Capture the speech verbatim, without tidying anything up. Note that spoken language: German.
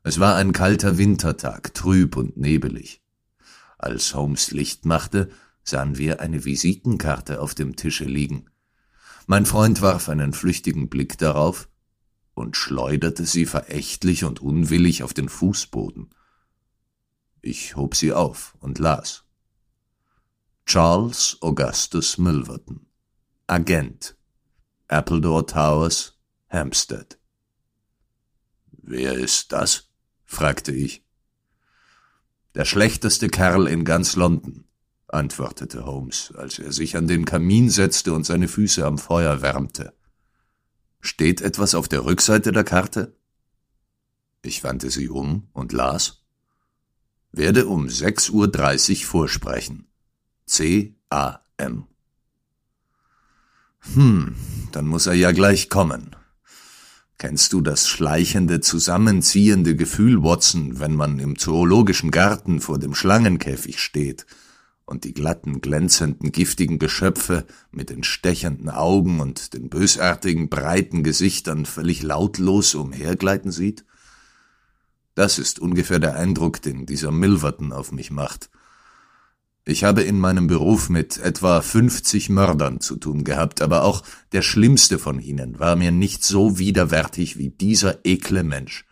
Es war ein kalter Wintertag, trüb und nebelig. Als Holmes Licht machte, sahen wir eine Visitenkarte auf dem Tische liegen. Mein Freund warf einen flüchtigen Blick darauf und schleuderte sie verächtlich und unwillig auf den Fußboden. Ich hob sie auf und las. Charles Augustus Milverton, Agent, Appledore Towers, Hampstead. »Wer ist das?« fragte ich. »Der schlechteste Kerl in ganz London«, antwortete Holmes, als er sich an den Kamin setzte und seine Füße am Feuer wärmte. »Steht etwas auf der Rückseite der Karte?« Ich wandte sie um und las. »Werde um sechs Uhr dreißig vorsprechen. C A M Hm, dann muss er ja gleich kommen. Kennst du das schleichende, zusammenziehende Gefühl, Watson, wenn man im zoologischen Garten vor dem Schlangenkäfig steht und die glatten, glänzenden, giftigen Geschöpfe mit den stechenden Augen und den bösartigen, breiten Gesichtern völlig lautlos umhergleiten sieht? Das ist ungefähr der Eindruck, den dieser Milverton auf mich macht. Ich habe in meinem Beruf mit etwa fünfzig Mördern zu tun gehabt, aber auch der schlimmste von ihnen war mir nicht so widerwärtig wie dieser ekle Mensch.